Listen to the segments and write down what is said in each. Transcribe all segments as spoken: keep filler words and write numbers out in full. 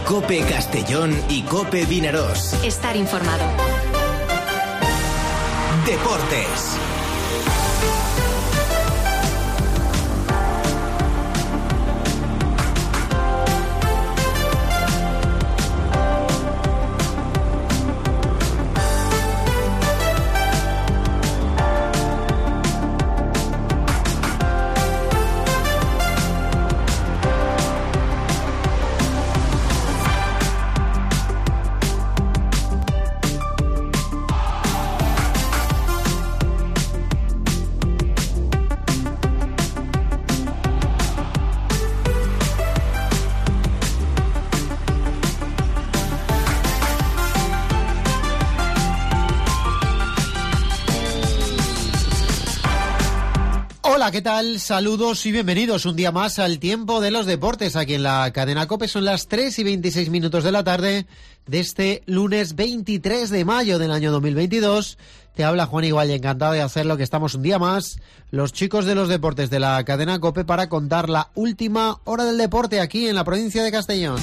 COPE Castellón y COPE Vinarós. Estar informado. Deportes. Hola, ¿qué tal? Saludos y bienvenidos un día más al Tiempo de los Deportes aquí en la cadena COPE. Son las tres y veintiséis minutos de la tarde de este lunes veintitrés de mayo del año dos mil veintidós. Te habla Juan Igual y encantado de hacerlo, que estamos un día más, los chicos de los deportes de la cadena COPE, para contar la última hora del deporte aquí en la provincia de Castellón.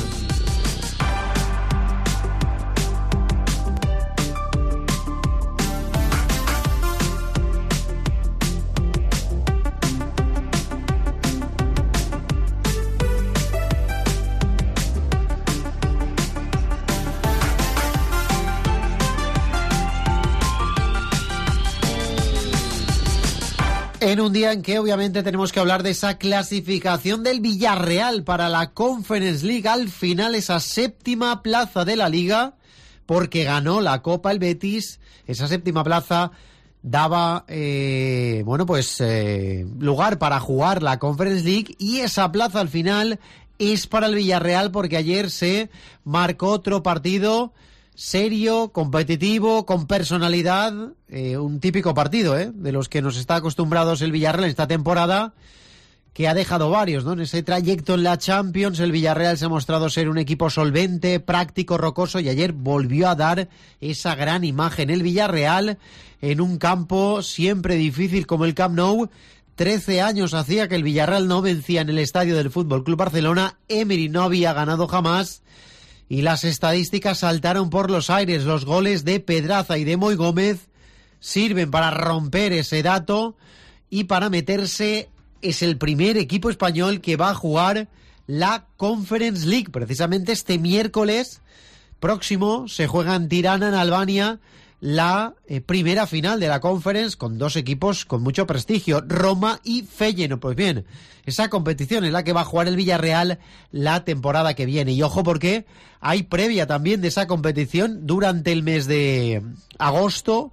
En un día en que obviamente tenemos que hablar de esa clasificación del Villarreal para la Conference League, al final esa séptima plaza de la Liga, porque ganó la Copa el Betis. Esa séptima plaza daba eh, bueno pues eh, lugar para jugar la Conference League, y esa plaza al final es para el Villarreal, porque ayer se marcó otro partido serio, competitivo, con personalidad, eh, un típico partido, ¿eh? de los que nos está acostumbrados el Villarreal esta temporada, que ha dejado varios, ¿no? En ese trayecto en la Champions, el Villarreal se ha mostrado ser un equipo solvente, práctico, rocoso, y ayer volvió a dar esa gran imagen el Villarreal en un campo siempre difícil como el Camp Nou. Trece años hacía que el Villarreal no vencía en el estadio del Fútbol Club Barcelona. Emery no había ganado jamás. Y las estadísticas saltaron por los aires. Los goles de Pedraza y de Moy Gómez sirven para romper ese dato y para meterse. Es el primer equipo español que va a jugar la Conference League. Precisamente este miércoles próximo se juega en Tirana, en Albania, la eh, primera final de la Conference, con dos equipos con mucho prestigio, Roma y Feyenoord. Pues bien, esa competición es la que va a jugar el Villarreal la temporada que viene. Y ojo, porque hay previa también de esa competición durante el mes de agosto.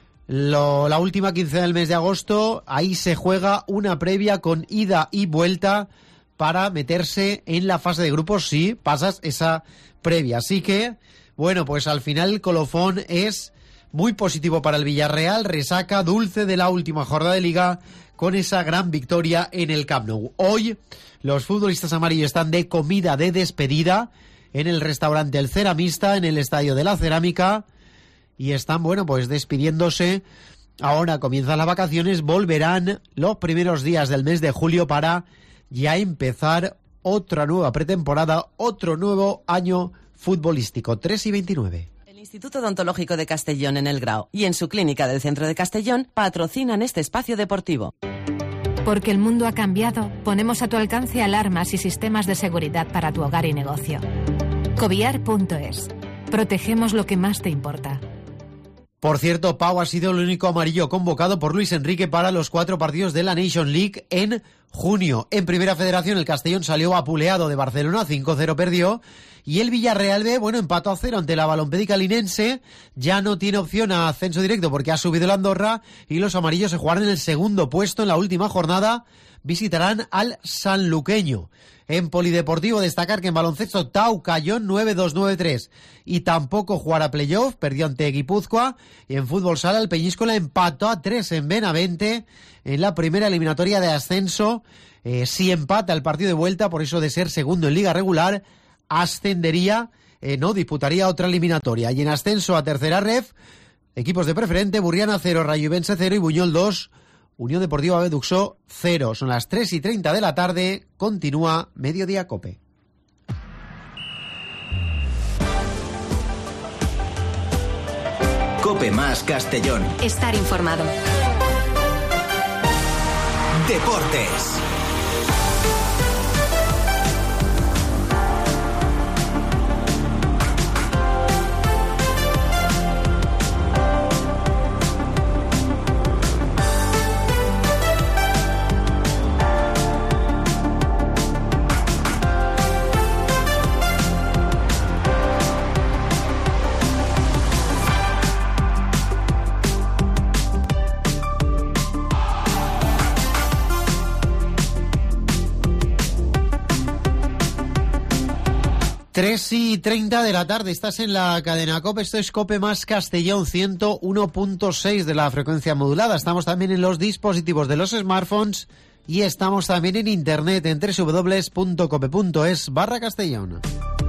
Lo, la última quincena del mes de agosto, ahí se juega una previa con ida y vuelta para meterse en la fase de grupos si pasas esa previa. Así que, bueno, pues al final el colofón es muy positivo para el Villarreal, resaca dulce de la última jornada de Liga con esa gran victoria en el Camp Nou. Hoy los futbolistas amarillos están de comida de despedida en el restaurante El Ceramista, en el Estadio de la Cerámica, y están, bueno, pues despidiéndose. Ahora comienzan las vacaciones, volverán los primeros días del mes de julio para ya empezar otra nueva pretemporada, otro nuevo año futbolístico. tres y veintinueve. El Instituto Odontológico de Castellón en El Grao y en su clínica del centro de Castellón patrocinan este espacio deportivo. Porque el mundo ha cambiado, ponemos a tu alcance alarmas y sistemas de seguridad para tu hogar y negocio. Coviar punto es. Protegemos lo que más te importa. Por cierto, Pau ha sido el único amarillo convocado por Luis Enrique para los cuatro partidos de la Nation League en junio. En Primera Federación, el Castellón salió apuleado de Barcelona, cinco cero perdió. Y el Villarreal B, bueno, empató a cero ante la Balompédica Linense. Ya no tiene opción a ascenso directo porque ha subido el Andorra. Y los amarillos se jugarán en el segundo puesto en la última jornada. Visitarán al sanluqueño. En polideportivo, destacar que en baloncesto Tau cayó nueve dos nueve tres y tampoco jugará playoff, perdió ante Guipúzcoa. Y en fútbol sala, el Peñíscola empató a tres en Benavente en la primera eliminatoria de ascenso. Eh, si empata el partido de vuelta, por eso de ser segundo en liga regular, ascendería, eh, no, disputaría otra eliminatoria. Y en ascenso a tercera ref, equipos de preferente, Burriana cero, Rayovense cero y Buñol dos. Unión Deportiva Beduxó cero. Son las tres y treinta de la tarde. Continúa Mediodía Cope. Cope Más Castellón. Estar informado. Deportes. tres y treinta de la tarde, estás en la cadena COPE, esto es COPE Más Castellón, ciento uno punto seis de la frecuencia modulada. Estamos también en los dispositivos de los smartphones y estamos también en internet en doble u doble u doble u punto cope punto es barra Castellón.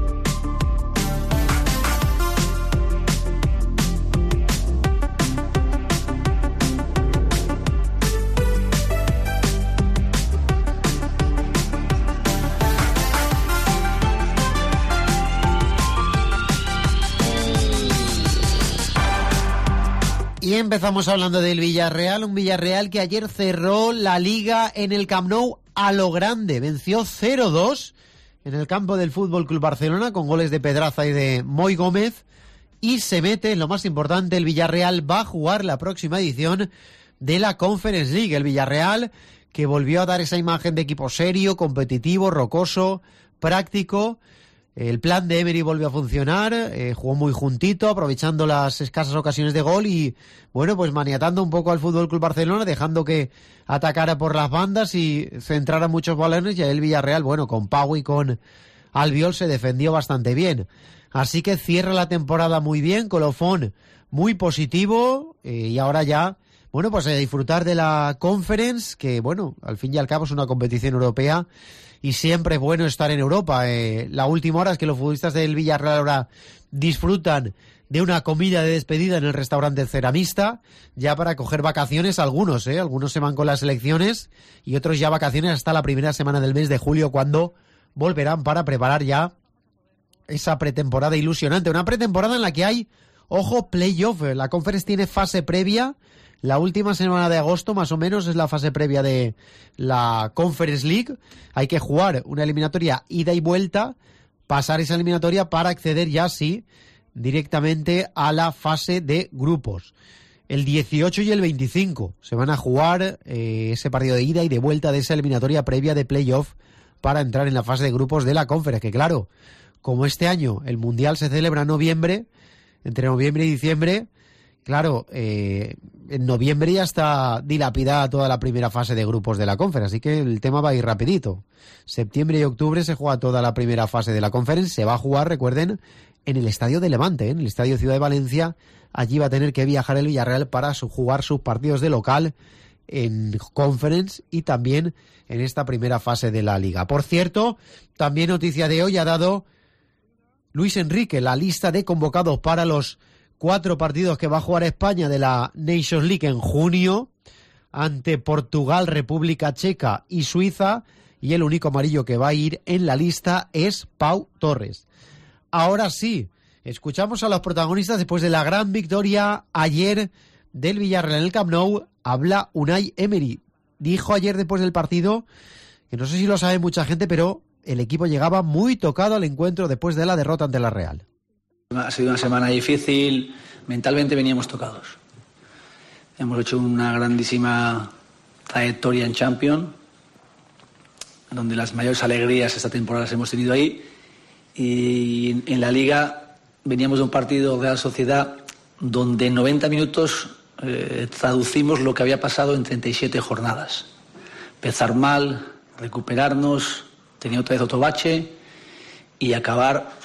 Y empezamos hablando del Villarreal, un Villarreal que ayer cerró la Liga en el Camp Nou a lo grande. Venció cero dos en el campo del F C Barcelona con goles de Pedraza y de Moy Gómez. Y se mete en lo más importante, el Villarreal va a jugar la próxima edición de la Conference League. El Villarreal que volvió a dar esa imagen de equipo serio, competitivo, rocoso, práctico. El plan de Emery volvió a funcionar, eh, jugó muy juntito, aprovechando las escasas ocasiones de gol y, bueno, pues maniatando un poco al F C Barcelona, dejando que atacara por las bandas y centrara muchos balones, y el Villarreal, bueno, con Pau y con Albiol se defendió bastante bien. Así que cierra la temporada muy bien, colofón muy positivo, eh, y ahora ya, bueno, pues a disfrutar de la Conference, que, bueno, al fin y al cabo es una competición europea, y siempre es bueno estar en Europa. Eh, la última hora es que los futbolistas del Villarreal ahora disfrutan de una comida de despedida en el restaurante Ceramista, ya para coger vacaciones algunos, eh, algunos se van con las selecciones y otros ya vacaciones hasta la primera semana del mes de julio, cuando volverán para preparar ya esa pretemporada ilusionante, una pretemporada en la que hay, ojo, playoff. La Conference tiene fase previa. La última semana de agosto, más o menos, es la fase previa de la Conference League. Hay que jugar una eliminatoria ida y vuelta, pasar esa eliminatoria para acceder ya, sí, directamente a la fase de grupos. El dieciocho y el veinticinco se van a jugar eh, ese partido de ida y de vuelta de esa eliminatoria previa de playoff para entrar en la fase de grupos de la Conference. Que claro, como este año el Mundial se celebra en noviembre, entre noviembre y diciembre, claro, eh, en noviembre ya está dilapidada toda la primera fase de grupos de la Conference, así que el tema va a ir rapidito. Septiembre y octubre se juega toda la primera fase de la Conference, se va a jugar, recuerden, en el Estadio de Levante, ¿eh? en el Estadio Ciudad de Valencia. Allí va a tener que viajar el Villarreal para su, jugar sus partidos de local en Conference y también en esta primera fase de la Liga. Por cierto, también noticia de hoy ha dado Luis Enrique la lista de convocados para los cuatro partidos que va a jugar España de la Nations League en junio, ante Portugal, República Checa y Suiza, y el único amarillo que va a ir en la lista es Pau Torres. Ahora sí, escuchamos a los protagonistas después de la gran victoria ayer del Villarreal en el Camp Nou. Habla Unai Emery. Dijo ayer después del partido, que no sé si lo sabe mucha gente, pero el equipo llegaba muy tocado al encuentro después de la derrota ante la Real. Ha sido una semana difícil, mentalmente veníamos tocados. Hemos hecho una grandísima trayectoria en Champions, donde las mayores alegrías esta temporada las hemos tenido ahí, y en la Liga veníamos de un partido Real Sociedad donde en noventa minutos eh, traducimos lo que había pasado en treinta y siete jornadas. Empezar mal, recuperarnos, tenía otra vez otro bache y acabar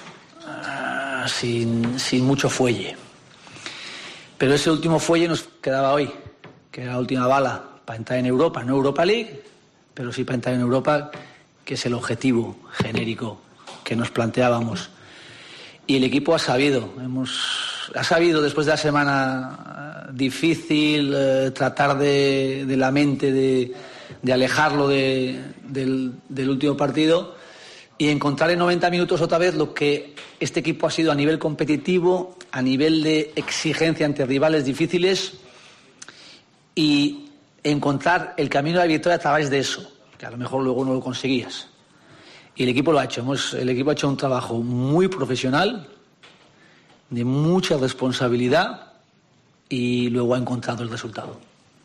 Sin, sin mucho fuelle. Pero ese último fuelle nos quedaba hoy, que era la última bala para entrar en Europa, no Europa League, pero sí para entrar en Europa, que es el objetivo genérico que nos planteábamos. Y el equipo ha sabido, hemos, ha sabido después de la semana difícil, eh, tratar de, de la mente de, de alejarlo de, del, del último partido. y encontrar en noventa minutos otra vez lo que este equipo ha sido a nivel competitivo, a nivel de exigencia ante rivales difíciles, y encontrar el camino de la victoria a través de eso, que a lo mejor luego no lo conseguías. Y el equipo lo ha hecho. Hemos, el equipo ha hecho un trabajo muy profesional, de mucha responsabilidad, y luego ha encontrado el resultado.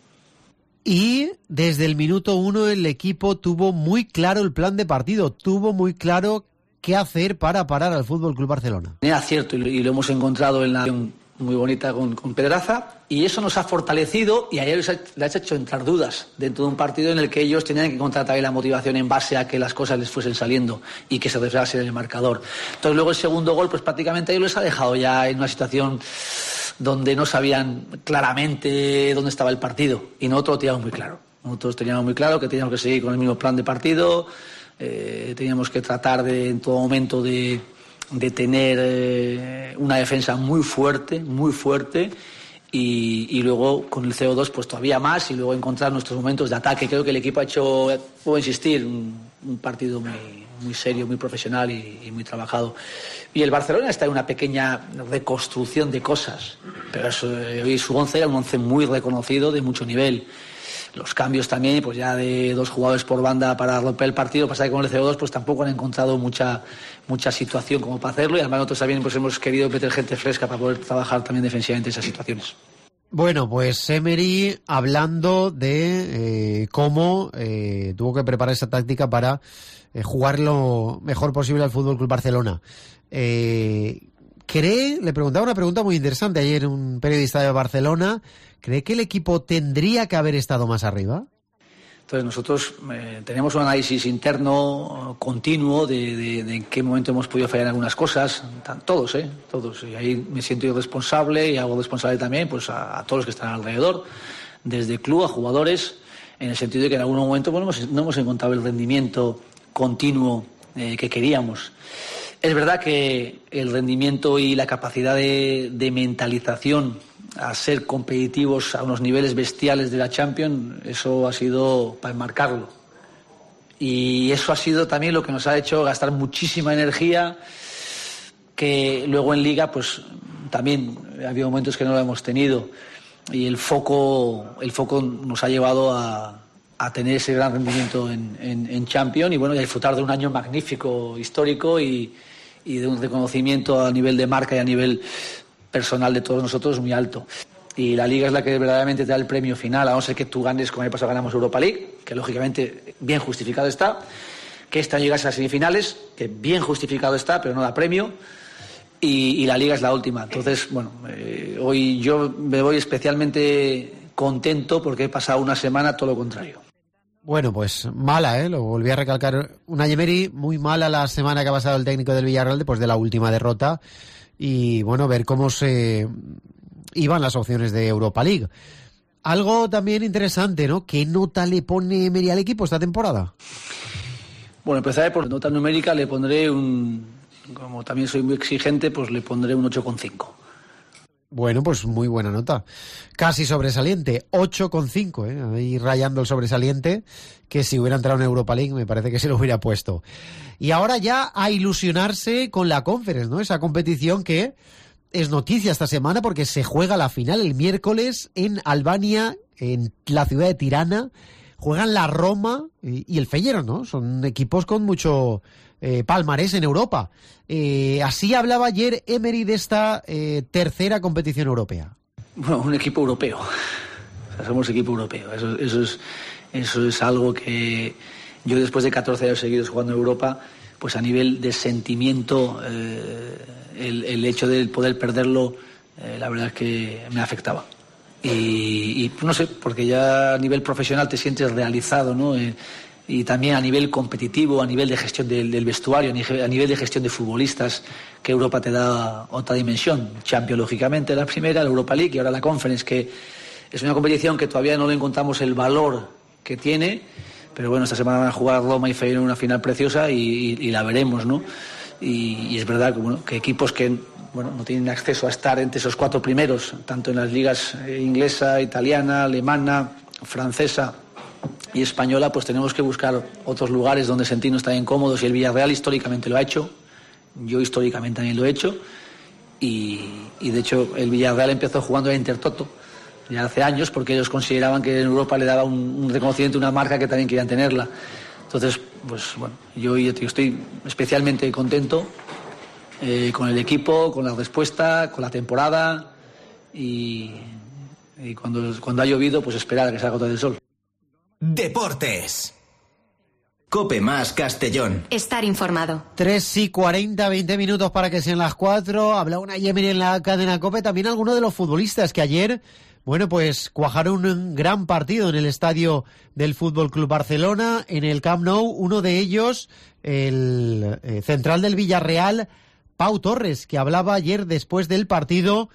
Y desde el minuto uno el equipo tuvo muy claro el plan de partido, tuvo muy claro qué hacer para parar al Fútbol Club Barcelona. Era cierto, y lo hemos encontrado en la muy bonita con, con Pedraza, y eso nos ha fortalecido, y a ellos les ha hecho entrar dudas dentro de un partido en el que ellos tenían que encontrar también la motivación en base a que las cosas les fuesen saliendo y que se reflejase en el marcador. Entonces luego el segundo gol, pues prácticamente a ellos les ha dejado ya en una situación donde no sabían claramente dónde estaba el partido, y nosotros lo teníamos muy claro. Nosotros teníamos muy claro que teníamos que seguir con el mismo plan de partido, eh, teníamos que tratar de en todo momento de, de tener eh, una defensa muy fuerte, muy fuerte, y, y luego con el C O dos pues todavía más, y luego encontrar nuestros momentos de ataque. Creo que el equipo ha hecho, puedo insistir, un, un partido muy, muy serio, muy profesional y, y muy trabajado. Y el Barcelona está en una pequeña reconstrucción de cosas, pero eso, hoy su once era un once muy reconocido, de mucho nivel. Los cambios también, pues ya de dos jugadores por banda para romper el partido. Pasa que con el C O dos pues tampoco han encontrado mucha mucha situación como para hacerlo, y además nosotros también pues hemos querido meter gente fresca para poder trabajar también defensivamente esas situaciones. Bueno, pues Emery hablando de eh, cómo eh, tuvo que preparar esa táctica para eh, jugar lo mejor posible al Fútbol Club Barcelona. Eh, ¿Cree? Le preguntaba una pregunta muy interesante ayer un periodista de Barcelona. ¿Cree que el equipo tendría que haber estado más arriba? Entonces nosotros eh, tenemos un análisis interno continuo de, de, de en qué momento hemos podido fallar en algunas cosas, todos, ¿eh? Todos. Y ahí me siento yo responsable, y hago responsable también pues a, a todos los que están alrededor, desde el club a jugadores, en el sentido de que en algún momento bueno, hemos, no hemos encontrado el rendimiento continuo eh, que queríamos. Es verdad que el rendimiento y la capacidad de, de mentalización a ser competitivos a unos niveles bestiales de la Champions, eso ha sido para enmarcarlo. Y eso ha sido también lo que nos ha hecho gastar muchísima energía, que luego en Liga pues también ha habido momentos que no lo hemos tenido, y el foco, el foco nos ha llevado a, a tener ese gran rendimiento en, en, en Champions, y bueno, y a disfrutar de un año magnífico, histórico, y, y de un reconocimiento a nivel de marca y a nivel personal de todos nosotros muy alto. Y la Liga es la que verdaderamente te da el premio final, a no ser que tú ganes, como el año pasado ganamos Europa League, que lógicamente bien justificado está, que este año llegas a las semifinales, que bien justificado está, pero no da premio, y, y la Liga es la última. Entonces, bueno, eh, hoy yo me voy especialmente contento porque he pasado una semana todo lo contrario. Bueno, pues mala, ¿eh? Lo volví a recalcar. Una Emery muy mala la semana que ha pasado el técnico del Villarreal después de la última derrota. Y bueno, ver cómo se iban las opciones de Europa League. Algo también interesante, ¿no? ¿Qué nota le pone Emery al equipo esta temporada? Bueno, empezaré por nota numérica, le pondré un... Como también soy muy exigente, pues le pondré un ocho coma cinco. Bueno, pues muy buena nota. Casi sobresaliente, ocho coma cinco, ¿eh? Ahí rayando el sobresaliente, que si hubiera entrado en Europa League me parece que se lo hubiera puesto. Y ahora ya a ilusionarse con la Conference, ¿no? Esa competición que es noticia esta semana porque se juega la final el miércoles en Albania, en la ciudad de Tirana. Juegan la Roma y, y el Feyenoord, ¿no? Son equipos con mucho eh, palmarés en Europa. Eh, así hablaba ayer Emery de esta eh, tercera competición europea. Bueno, un equipo europeo. O sea, somos equipo europeo. Eso, eso, es, eso es algo que yo, después de catorce años seguidos jugando en Europa, pues a nivel de sentimiento, eh, el, el hecho de poder perderlo, eh, la verdad es que me afectaba. Y, y no sé, porque ya a nivel profesional te sientes realizado, ¿no? Eh, y también a nivel competitivo, a nivel de gestión del, del vestuario, a nivel de gestión de futbolistas, que Europa te da otra dimensión. Champions, lógicamente, la primera, la Europa League, y ahora la Conference, que es una competición que todavía no le encontramos el valor que tiene, pero bueno, esta semana van a jugar Roma y Feyenoord en una final preciosa, y, y, y la veremos, ¿no? Y, y es verdad que, bueno, que equipos que bueno, no tienen acceso a estar entre esos cuatro primeros, tanto en las ligas inglesa, italiana, alemana, francesa, y española, pues tenemos que buscar otros lugares donde sentirnos también cómodos, y el Villarreal históricamente lo ha hecho, yo históricamente también lo he hecho, y, y de hecho el Villarreal empezó jugando en Intertoto ya hace años, porque ellos consideraban que en Europa le daba un, un reconocimiento, una marca que también querían tenerla. Entonces, pues bueno, yo, yo estoy especialmente contento eh, con el equipo, con la respuesta, con la temporada, y, y cuando, cuando ha llovido, pues esperar a que salga otra vez el sol. Deportes. Cope más Castellón. Estar informado. tres y cuarenta, veinte minutos para que sean las cuatro. Habla una Yemeni en la cadena Cope. También algunos de los futbolistas que ayer, bueno, pues cuajaron un gran partido en el estadio del Fútbol Club Barcelona, en el Camp Nou. Uno de ellos, el eh, central del Villarreal, Pau Torres, que hablaba ayer después del partido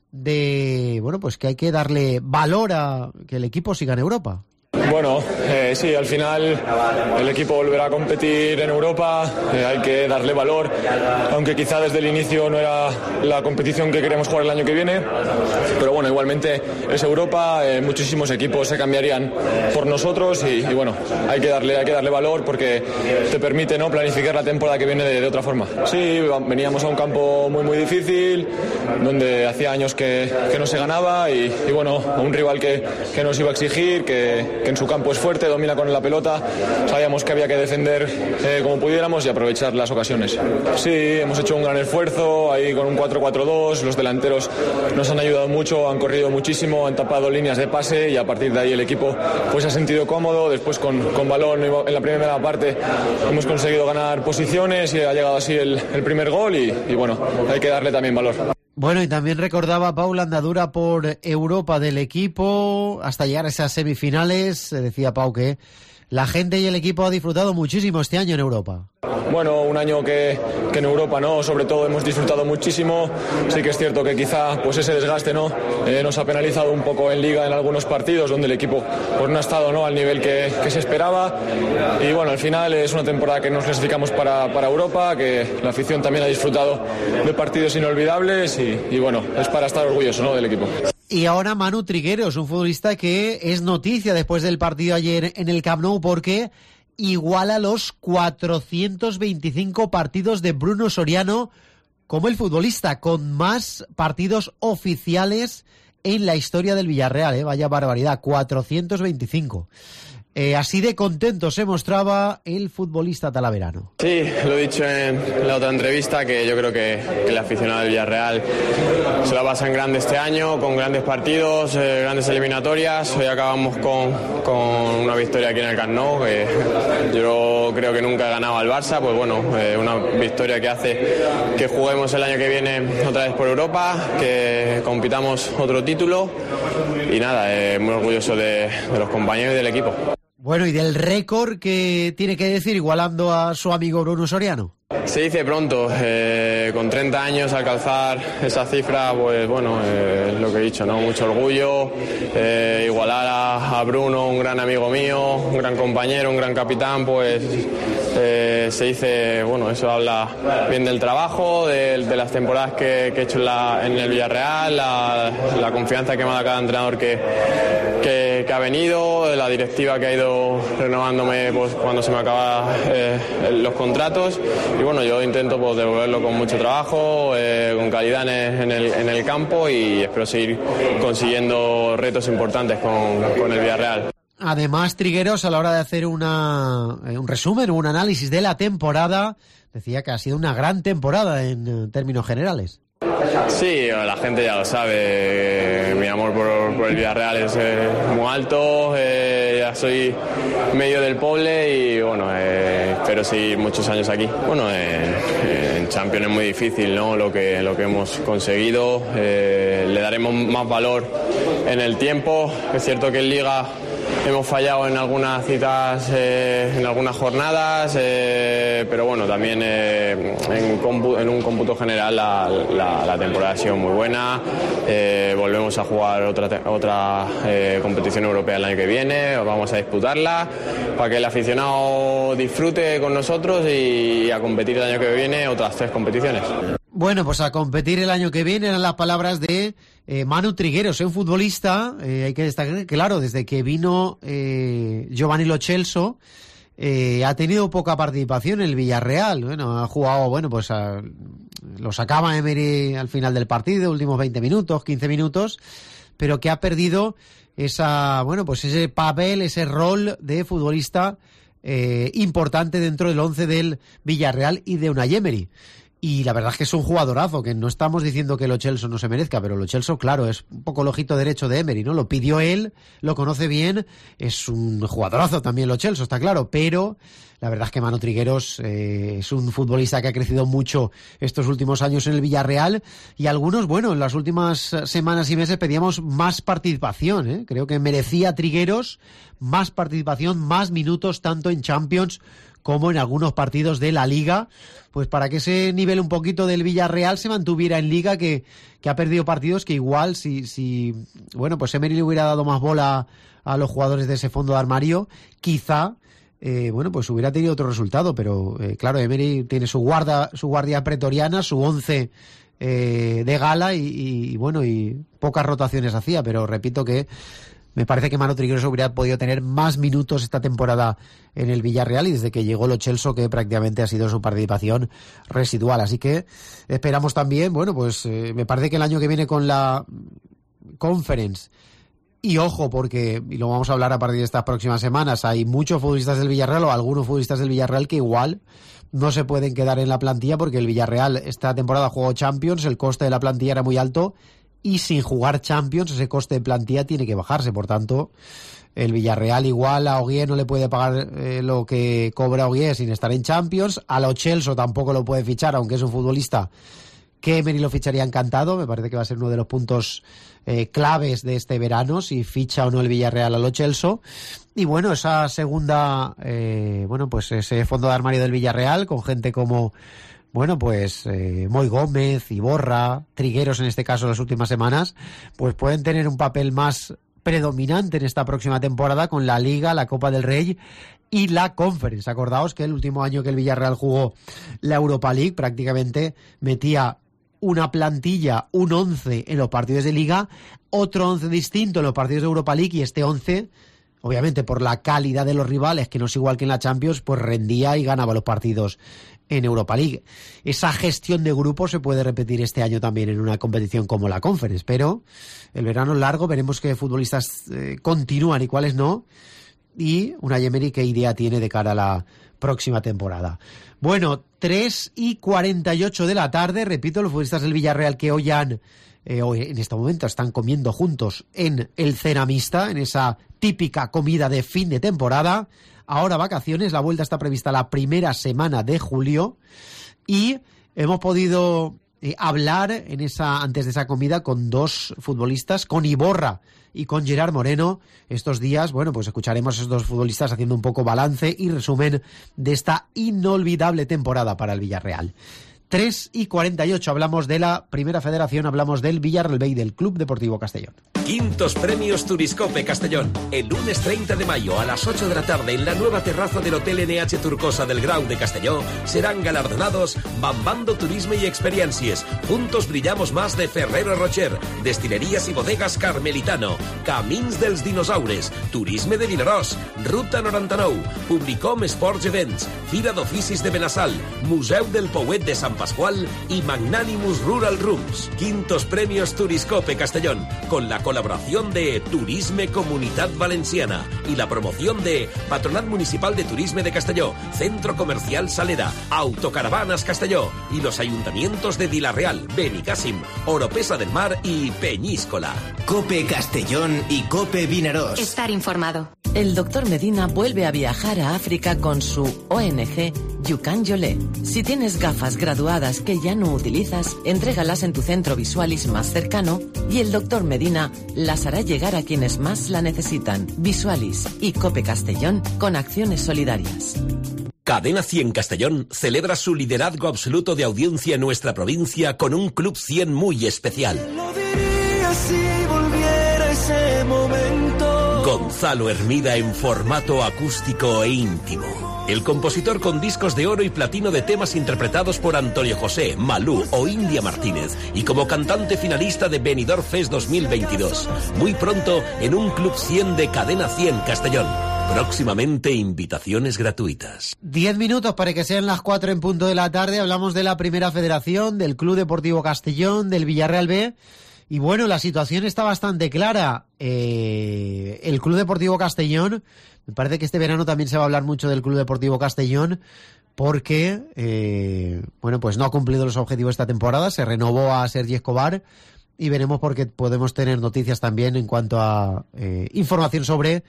de, bueno, pues que hay que darle valor a que el equipo siga en Europa. Bueno, eh, sí, al final el equipo volverá a competir en Europa, eh, hay que darle valor, aunque quizá desde el inicio no era la competición que queremos jugar el año que viene, pero bueno, igualmente es Europa, eh, muchísimos equipos se cambiarían por nosotros y, y bueno, hay que darle hay que darle valor porque te permite, ¿no?, planificar la temporada que viene de, de otra forma. Sí, veníamos a un campo muy muy difícil, donde hacía años que, que no se ganaba y, y bueno, a un rival que, que nos iba a exigir, que que en su campo es fuerte, domina con la pelota, sabíamos que había que defender eh, como pudiéramos y aprovechar las ocasiones. Sí, hemos hecho un gran esfuerzo, ahí con un cuatro cuatro dos, los delanteros nos han ayudado mucho, han corrido muchísimo, han tapado líneas de pase y a partir de ahí el equipo pues se ha sentido cómodo, después con, con balón en la primera parte hemos conseguido ganar posiciones y ha llegado así el, el primer gol y, y bueno, hay que darle también valor. Bueno, y también recordaba Pau la andadura por Europa del equipo hasta llegar a esas semifinales. Decía Pau que la gente y el equipo ha disfrutado muchísimo este año en Europa. Bueno, un año que, que en Europa, ¿no?, sobre todo hemos disfrutado muchísimo. Sí que es cierto que quizá pues ese desgaste, ¿no?, eh, nos ha penalizado un poco en Liga en algunos partidos donde el equipo pues no ha estado, ¿no?, al nivel que, que se esperaba. Y bueno, al final es una temporada que nos clasificamos para, para Europa, que la afición también ha disfrutado de partidos inolvidables y, y bueno, es para estar orgulloso, ¿no?, del equipo. Y ahora Manu Trigueros, un futbolista que es noticia después del partido ayer en el Camp Nou porque iguala los cuatrocientos veinticinco partidos de Bruno Soriano como el futbolista con más partidos oficiales en la historia del Villarreal, ¿eh? Vaya barbaridad, cuatrocientos veinticinco. Eh, así de contento se mostraba el futbolista talaverano. Sí, lo he dicho en la otra entrevista, que yo creo que, que el aficionado del Villarreal se la pasa en grande este año, con grandes partidos, eh, grandes eliminatorias. Hoy acabamos con, con una victoria aquí en el Camp Nou, que yo creo que nunca he ganado al Barça, pues bueno, eh, una victoria que hace que juguemos el año que viene otra vez por Europa, que compitamos otro título y nada, eh, muy orgulloso de, de los compañeros y del equipo. Bueno, y del récord que tiene que decir igualando a su amigo Bruno Soriano. Se dice pronto, eh, con treinta años alcanzar esa cifra, pues bueno, eh, es lo que he dicho, ¿no? Mucho orgullo, eh, igualar a, a Bruno, un gran amigo mío, un gran compañero, un gran capitán, pues eh, se dice, bueno, eso habla bien del trabajo, de, de las temporadas que, que he hecho en, la, en el Villarreal, la, la confianza que me ha dado cada entrenador que, que, que ha venido, de la directiva que ha ido renovándome pues, cuando se me acaban eh, los contratos. Y bueno, yo intento pues, devolverlo con mucho trabajo, eh, con calidad en el, en el campo y espero seguir consiguiendo retos importantes con, con el Villarreal. Además, Trigueros, a la hora de hacer una, un resumen, un análisis de la temporada, decía que ha sido una gran temporada en términos generales. Sí, la gente ya lo sabe, mi amor por, por el Villarreal es eh, muy alto, eh, ya soy medio del pueblo y bueno, eh, espero seguir muchos años aquí. Bueno, eh, en Champions es muy difícil, ¿no?, lo que, lo que hemos conseguido, eh, le daremos más valor en el tiempo, es cierto que en Liga hemos fallado en algunas citas, eh, en algunas jornadas, eh, pero bueno, también eh, en, compu- en un cómputo general la, la, la temporada ha sido muy buena. Eh, volvemos a jugar otra, te- otra eh, competición europea el año que viene, vamos a disputarla para que el aficionado disfrute con nosotros y a competir el año que viene otras tres competiciones. Bueno, pues a competir el año que viene eran las palabras de Eh, Manu Trigueros es un futbolista, eh, hay que destacar que, claro, desde que vino eh, Giovanni Lo Celso, eh, ha tenido poca participación en el Villarreal. Bueno, ha jugado, bueno, pues a, lo sacaba Emery al final del partido, últimos veinte minutos, quince minutos, pero que ha perdido esa, bueno, pues ese papel, ese rol de futbolista eh, importante dentro del once del Villarreal y de Unai Emery. Y la verdad es que es un jugadorazo, que no estamos diciendo que Lo Celso no se merezca, pero Lo Celso, claro, es un poco el ojito derecho de Emery, ¿no? Lo pidió él, lo conoce bien, es un jugadorazo también Lo Celso, está claro, pero la verdad es que Manu Trigueros eh, es un futbolista que ha crecido mucho estos últimos años en el Villarreal, y algunos, bueno, en las últimas semanas y meses pedíamos más participación, ¿eh? Creo que merecía Trigueros más participación, más minutos, tanto en Champions como en algunos partidos de la Liga, pues para que ese nivel un poquito del Villarreal se mantuviera en Liga, que, que ha perdido partidos que igual si, si bueno, pues Emery le hubiera dado más bola a los jugadores de ese fondo de armario, quizá eh, bueno, pues hubiera tenido otro resultado, pero eh, claro, Emery tiene su guarda, su guardia pretoriana, su once eh, de gala y, y, y bueno, y pocas rotaciones hacía, pero repito que me parece que Manu Trigueros hubiera podido tener más minutos esta temporada en el Villarreal, y desde que llegó Lo Celso, que prácticamente ha sido su participación residual. Así que esperamos también, bueno, pues eh, me parece que el año que viene con la Conference, y ojo, porque, y lo vamos a hablar a partir de estas próximas semanas, hay muchos futbolistas del Villarreal o algunos futbolistas del Villarreal que igual no se pueden quedar en la plantilla, porque el Villarreal esta temporada jugó Champions, el coste de la plantilla era muy alto, y sin jugar Champions ese coste de plantilla tiene que bajarse. Por tanto, el Villarreal igual a Oguier no le puede pagar eh, lo que cobra Oguier sin estar en Champions. A Lo Celso tampoco lo puede fichar, aunque es un futbolista que Emery lo ficharía encantado. Me parece que va a ser uno de los puntos eh, claves de este verano, si ficha o no el Villarreal a Lo Celso. Y bueno, esa segunda, eh, bueno, pues ese fondo de armario del Villarreal, con gente como, bueno, pues eh, Moy Gómez, Iborra, Trigueros en este caso las últimas semanas, pues pueden tener un papel más predominante en esta próxima temporada con la Liga, la Copa del Rey y la Conference. Acordaos que el último año que el Villarreal jugó la Europa League prácticamente metía una plantilla, un once en los partidos de Liga, otro once distinto en los partidos de Europa League, y este once, obviamente por la calidad de los rivales, que no es igual que en la Champions, pues rendía y ganaba los partidos en Europa League. Esa gestión de grupo se puede repetir este año también en una competición como la Conference, pero el verano es largo, veremos qué futbolistas eh, continúan y cuáles no, y Unai Emery qué idea tiene de cara a la próxima temporada. Bueno, tres y cuarenta y ocho de la tarde, repito, los futbolistas del Villarreal que hoy han Eh, hoy en este momento están comiendo juntos en el Ceramista, en esa típica comida de fin de temporada. Ahora vacaciones, la vuelta está prevista la primera semana de julio, y hemos podido eh, hablar en esa antes de esa comida con dos futbolistas, con Iborra y con Gerard Moreno. Estos días, bueno, pues escucharemos a esos dos futbolistas haciendo un poco balance y resumen de esta inolvidable temporada para el Villarreal. tres y cuarenta y ocho, hablamos de la Primera Federación, hablamos del Villarreal B y del Club Deportivo Castellón. Quintos premios Turiscope Castellón. El lunes treinta de mayo a las ocho de la tarde en la nueva terraza del Hotel N H Turcosa del Grau de Castelló serán galardonados Bambando Turisme y Experiencias. Juntos brillamos más de Ferrero Rocher, Destilerías y Bodegas Carmelitano, Camins dels Dinosaures, Turisme de Vinaròs, Ruta noranta nou, Publicom Sports Events, Fira d'Oficis de Benassal, Museu del Pouet de Sant Pascual y Magnanimous Rural Rooms. Quintos premios Turiscope Castellón, con la colaboración de Turisme Comunitat Valenciana y la promoción de Patronat Municipal de Turisme de Castelló, Centro Comercial Salera, Autocaravanas Castelló y los ayuntamientos de Vila-real, Benicàssim, Oropesa del Mar y Peñíscola. Cope Castellón y Cope Vinaròs. Estar informado. El doctor Medina vuelve a viajar a África con su O N G Yucan Yolé. Si tienes gafas graduadas que ya no utilizas, entrégalas en tu centro Visualis más cercano y el doctor Medina las hará llegar a quienes más la necesitan. Visualis y Cope Castellón con acciones solidarias. Cadena cien Castellón celebra su liderazgo absoluto de audiencia en nuestra provincia con un Club cien muy especial. Lo diría si volviera ese momento. Gonzalo Hermida en formato acústico e íntimo. El compositor con discos de oro y platino de temas interpretados por Antonio José, Malú o India Martínez, y como cantante finalista de Benidorm Fest dos mil veintidós. Muy pronto en un Club cien de Cadena cien Castellón. Próximamente invitaciones gratuitas. Diez minutos para que sean las cuatro en punto de la tarde. Hablamos de la Primera Federación, del Club Deportivo Castellón, del Villarreal B. Y bueno, la situación está bastante clara. Eh, el Club Deportivo Castellón, me parece que este verano también se va a hablar mucho del Club Deportivo Castellón, porque, eh, bueno, pues no ha cumplido los objetivos esta temporada. Se renovó a Sergi Escobar y veremos porque podemos tener noticias también en cuanto a eh, información sobre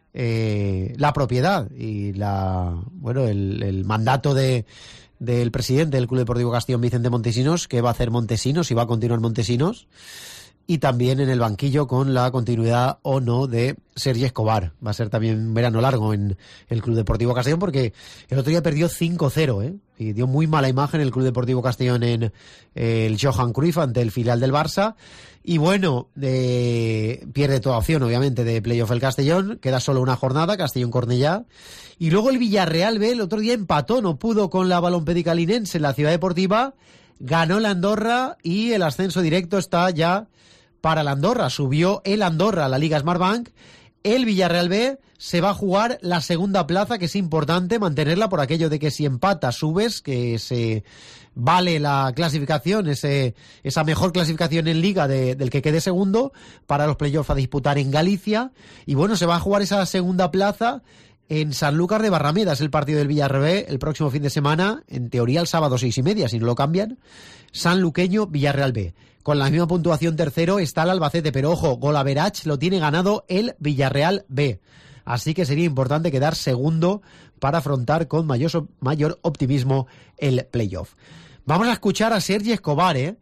eh, la propiedad y la, bueno, el, el mandato de del presidente del Club Deportivo Castellón, Vicente Montesinos, que va a hacer Montesinos y va a continuar Montesinos, y también en el banquillo con la continuidad o no de Sergi Escobar. Va a ser también un verano largo en el Club Deportivo Castellón, porque el otro día perdió cinco cero, ¿eh? Y dio muy mala imagen el Club Deportivo Castellón en eh, el Johan Cruyff ante el filial del Barça. Y bueno, eh, pierde toda opción, obviamente, de playoff el Castellón. Queda solo una jornada, Castellón-Cornellá. Y luego el Villarreal B, el otro día empató, no pudo con la Balompédica Linense en la Ciudad Deportiva. Ganó la Andorra y el ascenso directo está ya para la Andorra. Subió el Andorra a la Liga Smartbank. El Villarreal B se va a jugar la segunda plaza, que es importante mantenerla por aquello de que si empata subes, que se vale la clasificación, ese esa mejor clasificación en Liga de, del que quede segundo para los playoffs a disputar en Galicia. Y bueno, se va a jugar esa segunda plaza en Sanlúcar de Barrameda. Es el partido del Villarreal B el próximo fin de semana, en teoría el sábado seis y media, si no lo cambian. Sanluqueño, Villarreal B. Con la misma puntuación tercero está el Albacete, pero ojo, golaverage lo tiene ganado el Villarreal B. Así que sería importante quedar segundo para afrontar con mayor, mayor optimismo el playoff. Vamos a escuchar a Sergi Escobar, ¿eh?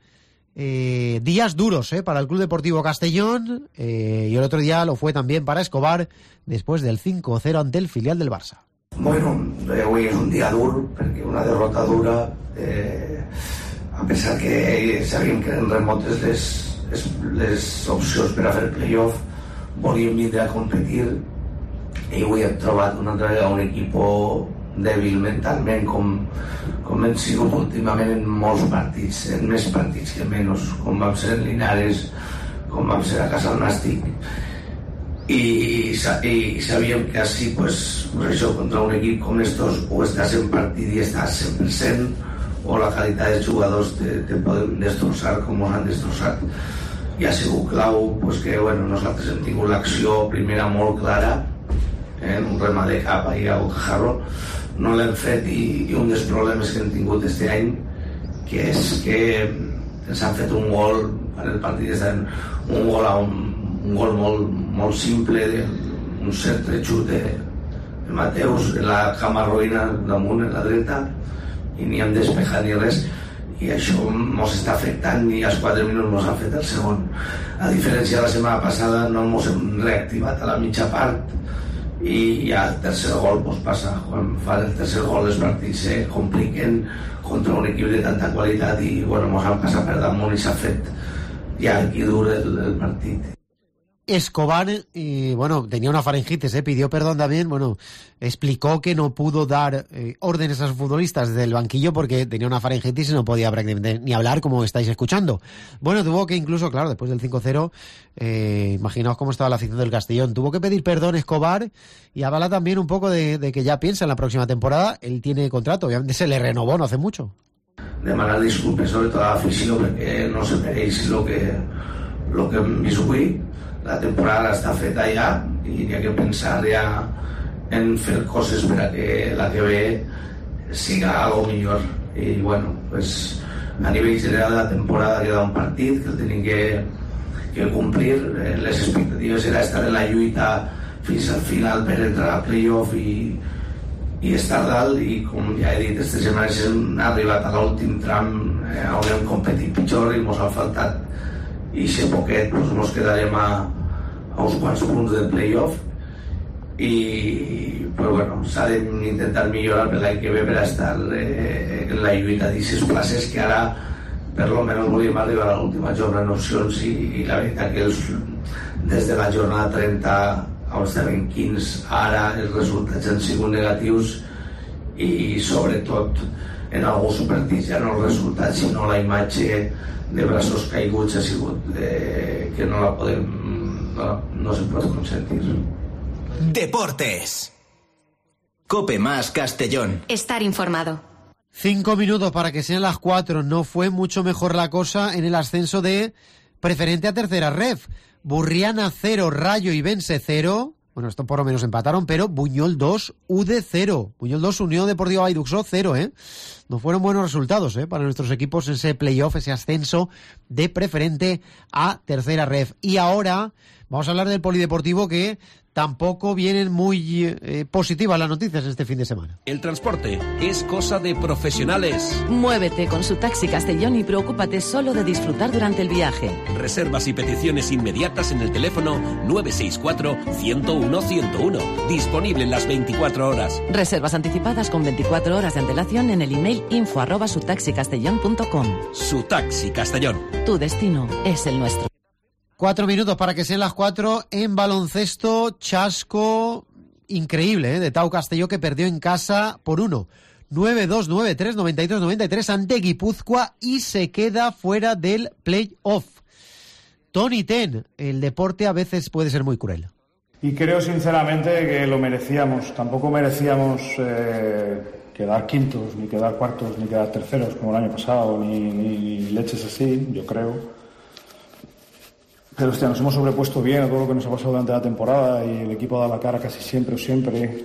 Eh, días duros ¿eh? para el Club Deportivo Castellón, eh, y el otro día lo fue también para Escobar después del cinco cero ante el filial del Barça. Bueno, avui és un dia dur perquè una derrota dura, eh, a pesar que sabíem que eren remotes les, les, les opcions per a fer playoff, volíem vindre a competir i avui hem trobat una altra vegada un equip dèbil mentalment, com, com hem sigut últimament en molts partits, en més partits que menys, com vam ser en Linares, com vam ser a Casal Nàstic, i, i sabíem que així, pues, pues això, contra un equip com estos, o estàs en partit i estàs cent per cent, o la qualitat dels jugadors te, te poden destrossar com ens han destrossat. I ha sigut clau pues, que bueno, nosaltres hem tingut l'acció primera molt clara, eh, un remat de cap ahir a Bocajarro, no l'hem fet, i, i un dels problemes que hem tingut aquest any, que és que ens han fet un gol per el partit, un gol, a un, un gol molt, molt simple, de, un centre xut de, de Mateus, en la cama roïna damunt, en la dreta, i ni hem despejat ni res, i això ens està afectant, i als quatre minuts ens ha fet el segon. A diferència de la setmana passada, no ens hem reactivat a la mitja part, i ja el tercer gol pues, passa, quan fan el tercer gol els partits se compliquen contra un equip de tanta qualitat, i bueno, ens han passat per damunt i s'ha fet ja aquí dur el, el partit. Escobar, y bueno, tenía una faringitis, ¿eh? Pidió perdón también, bueno, explicó que no pudo dar eh, órdenes a sus futbolistas desde el banquillo porque tenía una faringitis y no podía prácticamente ni hablar, como estáis escuchando. Bueno, tuvo que incluso, claro, después del cinco cero, eh, imaginaos cómo estaba la afición del Castellón, tuvo que pedir perdón Escobar, y habla también un poco de, de que ya piensa en la próxima temporada. Él tiene contrato, obviamente se le renovó no hace mucho. Demanar disculpes sobre toda la afición porque no se veréis lo que, lo que hem vist avui. La temporada està feta ja i hi ha que pensar ja en fer coses per a que la que ve siga algo millor. I bueno, pues a nivell general de la temporada queda un partit que el tenim que, que complir. Les expectatives era estar en la lluita fins al final per entrar a playoff i, i estar dalt, i com ja he dit, aquestes setmanes hem arribat a l'últim tram eh, on hem competit pitjor i ens ha faltat, i si poquet pues, ens quedarem a, a uns quants punts del playoff, i pues, bueno, s'ha d'intentar millorar per l'any que ve per estar eh, en la lluita d'aquestes places, que ara per lo menys volíem arribar a l'última jornada en opcions, i, i la veritat que els, des de la jornada trenta on estaven quinze, ara els resultats han sigut negatius, i sobretot en algú supertís ja no el resultat sinó la imatge de braços caiguts ha sigut eh, que no la podem no, no se pot consentir. Deportes. Cope más Castellón. Estar informado. Cinco minutos para que sean las cuatro. No fue mucho mejor la cosa en el ascenso de preferente a tercera ref. Burriana cero, Rayo y Vence cero. Bueno, esto por lo menos empataron, pero Buñol dos, U D cero. Buñol dos, Unión Deportiva Vaiduxó cero, ¿eh? No fueron buenos resultados, ¿eh? Para nuestros equipos en ese playoff, ese ascenso de preferente a tercera ref. Y ahora vamos a hablar del polideportivo, que tampoco vienen muy eh, positivas las noticias este fin de semana. El transporte es cosa de profesionales. Muévete con su Taxi Castellón y preocúpate solo de disfrutar durante el viaje. Reservas y peticiones inmediatas en el teléfono nueve seis cuatro, ciento uno, ciento uno. Disponible en las veinticuatro horas. Reservas anticipadas con veinticuatro horas de antelación en el email info arroba sutaxicastellón punto com. Su Taxi Castellón. Tu destino es el nuestro. Cuatro minutos para que sean las cuatro. En baloncesto, chasco increíble, ¿eh? De Tau Castelló, que perdió en casa por uno. nueve dos, nueve tres, noventa y dos noventa y tres ante Guipúzcoa y se queda fuera del play-off. Tony Ten, el deporte a veces puede ser muy cruel. Y creo sinceramente que lo merecíamos. Tampoco merecíamos eh, quedar quintos, ni quedar cuartos, ni quedar terceros como el año pasado, ni, ni leches así, yo creo. Pero hostia, nos hemos sobrepuesto bien a todo lo que nos ha pasado durante la temporada y el equipo da la cara casi siempre o siempre.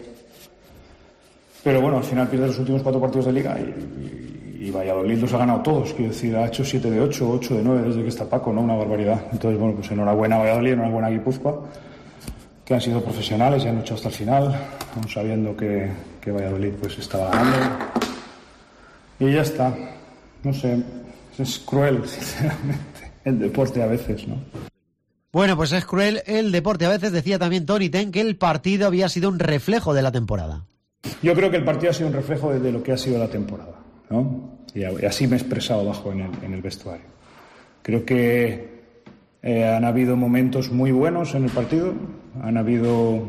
Pero bueno, al final pierde los últimos cuatro partidos de liga y, y, y Valladolid los ha ganado todos. Quiero decir, ha hecho siete de ocho, ocho de nueve desde que está Paco, ¿no? Una barbaridad. Entonces, bueno, pues enhorabuena a Valladolid, enhorabuena a Guipúzcoa, que han sido profesionales y han luchado hasta el final, aún sabiendo que, que Valladolid pues estaba ganando. Y ya está. No sé, es cruel, sinceramente, el deporte a veces, ¿no? Bueno, pues es cruel el deporte. A veces decía también Tony Ten que el partido había sido un reflejo de la temporada. Yo creo que el partido ha sido un reflejo de, de lo que ha sido la temporada, ¿no? Y, y así me he expresado abajo en el, en el vestuario. Creo que eh, han habido momentos muy buenos en el partido, han habido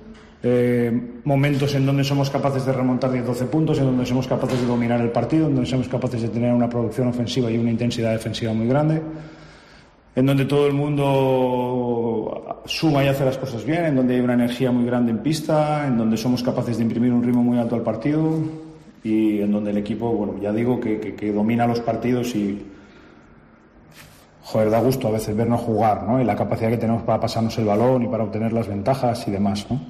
eh, momentos en donde somos capaces de remontar diez doce puntos, en donde somos capaces de dominar el partido, en donde somos capaces de tener una producción ofensiva y una intensidad defensiva muy grande, en donde todo el mundo suma y hace las cosas bien, en donde hay una energía muy grande en pista, en donde somos capaces de imprimir un ritmo muy alto al partido y en donde el equipo, bueno, ya digo que, que, que domina los partidos y, joder, da gusto a veces vernos jugar, ¿no? Y la capacidad que tenemos para pasarnos el balón y para obtener las ventajas y demás, ¿no?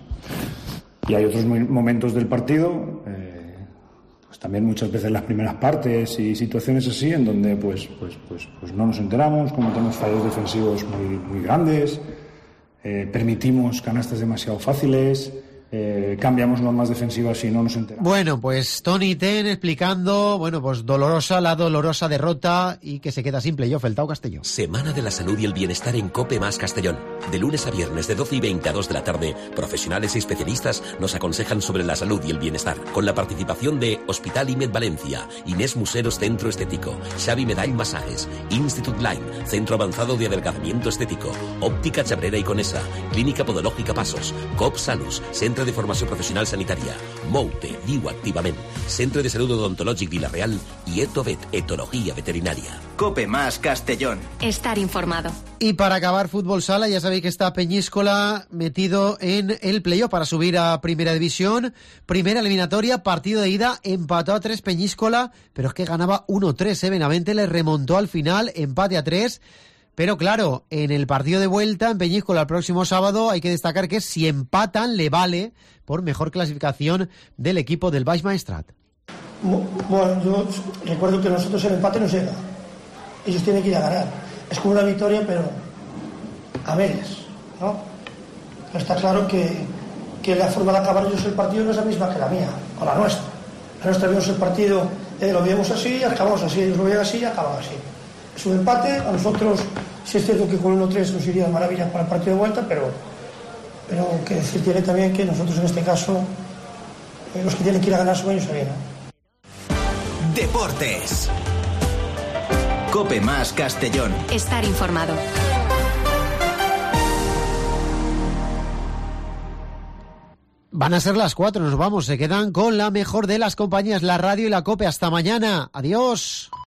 Y hay otros momentos del partido, eh, pues también muchas veces las primeras partes y situaciones así en donde pues pues pues pues no nos enteramos, cometemos fallos defensivos muy muy grandes, eh, permitimos canastas demasiado fáciles, eh, cambiamos normas defensivas y no nos enteramos. Bueno, pues Tony Ten explicando, bueno, pues dolorosa, la dolorosa derrota y que se queda sin playoff el Tau Castelló. Semana de la Salud y el Bienestar en Cope más Castellón. De lunes a viernes de doce y veinte a dos de la tarde, profesionales y especialistas nos aconsejan sobre la salud y el bienestar, con la participación de Hospital IMED Valencia, Inés Museros Centro Estético, Xavi Medall Masajes, Institute Line, Centro Avanzado de Adelgazamiento Estético, Óptica Chabrera y Conesa, Clínica Podológica Pasos, C O P Salus, Centre de Formació Professional Sanitària, Moute, Diu Activament, Centre de Salud Odontològic Vila-real y Etovet, Etología Veterinaria. Cope más Castellón. Estar informado. Y para acabar fútbol sala, ya sabéis que está Peñíscola metido en el playoff para subir a Primera División. Primera eliminatoria, partido de ida, empató a tres Peñíscola, pero es que ganaba uno tres, ¿eh? Benavente le remontó al final, empate a tres. Pero claro, en el partido de vuelta en Peñíscola el próximo sábado hay que destacar que si empatan le vale por mejor clasificación del equipo del Baix Maestrat. Bueno, yo recuerdo que nosotros el empate nos llega. Ellos tienen que ir a ganar. Es como una victoria, pero a medias, ¿no? Pero está claro que, que la forma de acabar ellos el partido no es la misma que la mía, o la nuestra. La nuestra vimos el partido, eh, lo vimos así, acabamos así, ellos lo veían así y acaban así. Es un empate, a nosotros sí es cierto que con uno tres nos iría de maravilla para el partido de vuelta, pero, pero que decir tiene también que nosotros en este caso, eh, los que tienen que ir a ganar son ellos también, ¿no? Deportes. Cope más Castellón. Estar informado. Van a ser las cuatro, nos vamos, se quedan con la mejor de las compañías, la radio y la COPE. Hasta mañana, adiós.